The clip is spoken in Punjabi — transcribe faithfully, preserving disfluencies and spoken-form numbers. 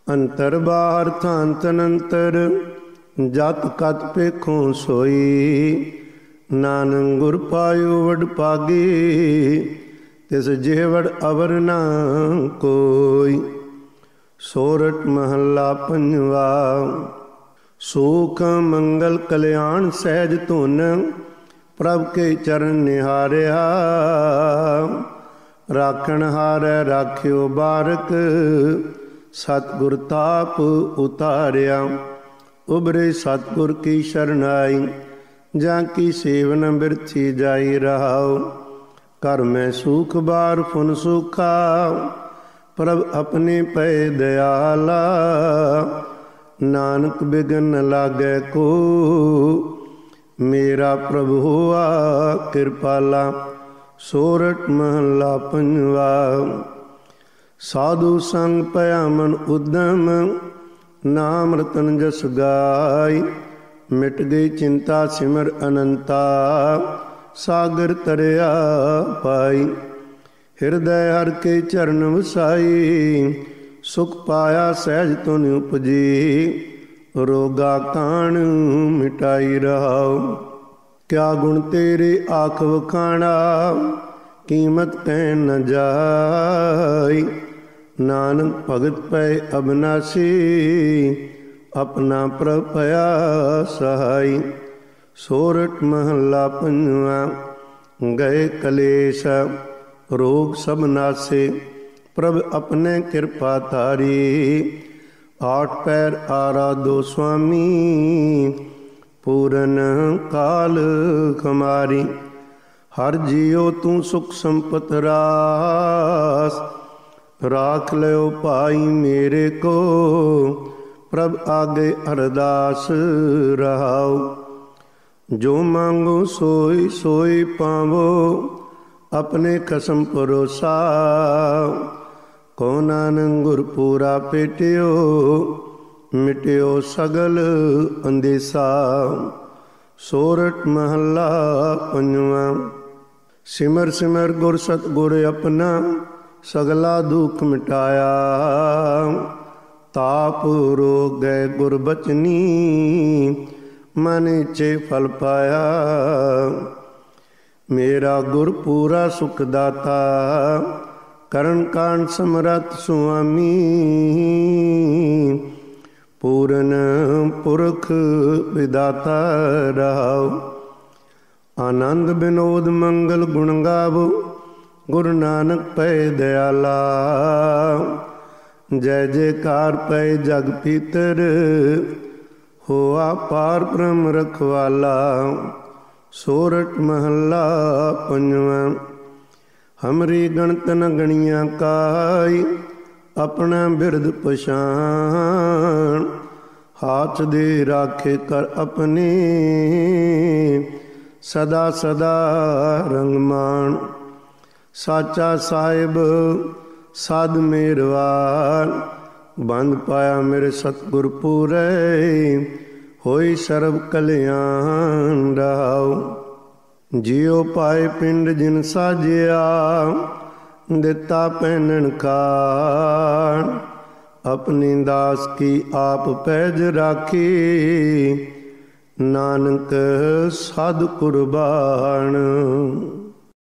ਅੰਤਰ ਬਾਹਰ ਥਾਂਤ ਅਨੰਤਰ ਜਤ ਕਤ ਪੇਖੋਂ ਸੋਈ। ਨਾਨਕ ਗੁਰ ਪਾਇਓ ਵਡ ਭਾਗੀ ਤਿਸ ਜੇ ਵਡ ਅਵਰ ਨਾ ਕੋਈ। ਸੋਰਠ ਮਹੱਲਾ ਪੰਜਵਾ। ਸੁਖ ਮੰਗਲ ਕਲਿਆਣ ਸਹਿਜ ਧੁਨ ਪ੍ਰਭ ਕੇ ਚਰਨ ਨਿਹਾਰਿਆ। ਰਾਖਣ ਹਾਰੈ ਰਾਖਿਓ ਬਾਰਕ ਸਤਿਗੁਰ ਤਾਪ ਉਤਾਰਿਆ। ਉਬਰੇ ਸਤਿਗੁਰ ਕੀ ਸ਼ਰਨਾਈ ਜਾਂ ਕੀ ਸੇਵਨ ਬਿਰਥੀ ਜਾਈ ਰਹਾਉ। ਕਰ ਮੈਂ ਸੂਖ ਬਾਰ ਫੁਨ ਸੁਖਾ ਪ੍ਰਭ ਆਪਣੇ ਪਏ ਦਿਆਲਾ। ਨਾਨਕ ਬਿਗਨ ਨ ਲਾਗੈ ਕੋ ਮੇਰਾ ਪ੍ਰਭੁ ਹੋਆ ਕਿਰਪਾਲਾ। ਸੋਰਠ ਮਹੱਲਾ ਪੰਜਵਾ। ਸਾਧੂ ਸੰਗ ਭਇਆ ਮਨ ਉਦਮ ਨਾਮ ਰਤਨ ਜਸ ਗਾਈ। ਮਿਟ ਗਈ ਚਿੰਤਾ ਸਿਮਰ ਅਨੰਤਾ ਸਾਗਰ ਤਰਿਆ ਪਾਈ। ਹਿਰਦੈ ਹਰ ਕੇ ਚਰਨ ਵਸਾਈ ਸੁਖ ਪਾਇਆ ਸਹਿਜ ਤੁਨ ਉਪਜੀ। ਰੋਗਾ ਕਾਣ ਮਿਟਾਈ ਰਹਾਉ। ਕਿਆ ਗੁਣ ਤੇਰੇ ਆਖ ਵਖਾਣਾ ਕੀਮਤ ਕਹਿ ਨ ਜਾਈ। ਨਾਨਕ ਭਗਤ ਪੈ ਅਬਨਾਸੀ ਆਪਣਾ ਪ੍ਰਭ ਭਇਆ ਸਹਾਈ। ਸੋਰਠ ਮਹੱਲਾ ਪੰਜਵਾ। ਗਏ ਕਲੇਸ਼ ਰੋਗ ਸਭ ਨਾਸੇ ਪ੍ਰਭ ਆਪਣੇ ਕਿਰਪਾ ਧਾਰੀ। ਆਠ ਪੈਰ ਆਰਾਧੋ ਸੁਆਮੀ ਪੂਰਨ ਕਾਲ ਖਮਾਰੀ। ਹਰ ਜੀਉ ਤੂੰ ਸੁਖ ਸੰਪਤ ਰਾਸ ਰਾਖ ਲਿਓ ਭਾਈ ਮੇਰੇ ਕੋ। ਪ੍ਰਭ ਆਗੇ ਅਰਦਾਸ ਰਹਾਉ। ਜੋ ਮੰਗੋ ਸੋਈ ਸੋਈ ਪਾਵੋ ਆਪਣੇ ਖਸਮ ਭਰੋਸਾ। ਕੋ ਨਾਨਕ ਗੁਰ ਪੂਰਾ ਭੇਟਿਓ ਮਿਟਿਓ ਸਗਲ ਅੰਦੇਸਾ। ਸੋਰਠ ਮਹੱਲਾ ਪੰਜਵਾ। ਸਿਮਰ ਸਿਮਰ ਗੁਰ ਸਤਿਗੁਰ ਆਪਣਾ ਸਗਲਾ ਦੁਖ ਮਿਟਾਇਆ। ਤਾਪ ਰੋਗ ਗਏ ਗੁਰ ਬਚਨੀ ਮਨ ਇੱਛੇ ਫਲ ਪਾਇਆ। ਮੇਰਾ ਗੁਰ ਪੂਰਾ ਸੁਖ ਦਾਤਾ ਕਰਨ ਕਾਂਡ ਸਮਰੱਥ ਸੁਆਮੀ। ਪੂਰਨ ਪੁਰਖ ਵਿਦਾਤਾ ਰਹਾਉ। ਆਨੰਦ ਬਿਨੋਦ ਮੰਗਲ ਗੁਣ ਗਾਵੋ ਗੁਰੂ ਨਾਨਕ ਪੈ ਦਿਆਲਾ। ਜੈ ਜੈਕਾਰ ਪੈ ਜਗ ਪੀਤਰ ਹੋਆ ਪਾਰ ਬ੍ਰਹਮ ਰਖਵਾਲਾ। ਸੋਰਠ ਮਹੱਲਾ ਪੰਜਵਾ। ਹਮਰੀ ਗਣਤ ਨ ਗਣੀਆਂ ਕਾਈ ਆਪਣਾ ਬਿਰਦ ਪਛਾਣ। ਹਾਥ ਦੇ ਰਾਖੇ ਕਰ ਆਪਣੇ ਸਦਾ ਸਦਾ ਰੰਗਮਾਨ। ਸਾਚਾ ਸਾਹਿਬ ਸਾਧ ਮੇਰਵਾਨ ਬੰਦ ਪਾਇਆ ਮੇਰੇ ਸਤਿਗੁਰ ਪੂਰੇ। ਹੋਈ ਸਰਬ ਕਲਿਆਣ ਰਹਾਉ। ਜਿਉ ਪਾਏ ਪਿੰਡ ਜਿਨ ਸਾਜਿਆ ਦਿੱਤਾ ਪਹਿਨਣ ਖਾਣ। ਆਪਣੀ ਦਾਸ ਕੀ ਆਪ ਪੈਜ ਰਾਖੀ ਨਾਨਕ ਸਾਧ ਕੁਰਬਾਨ।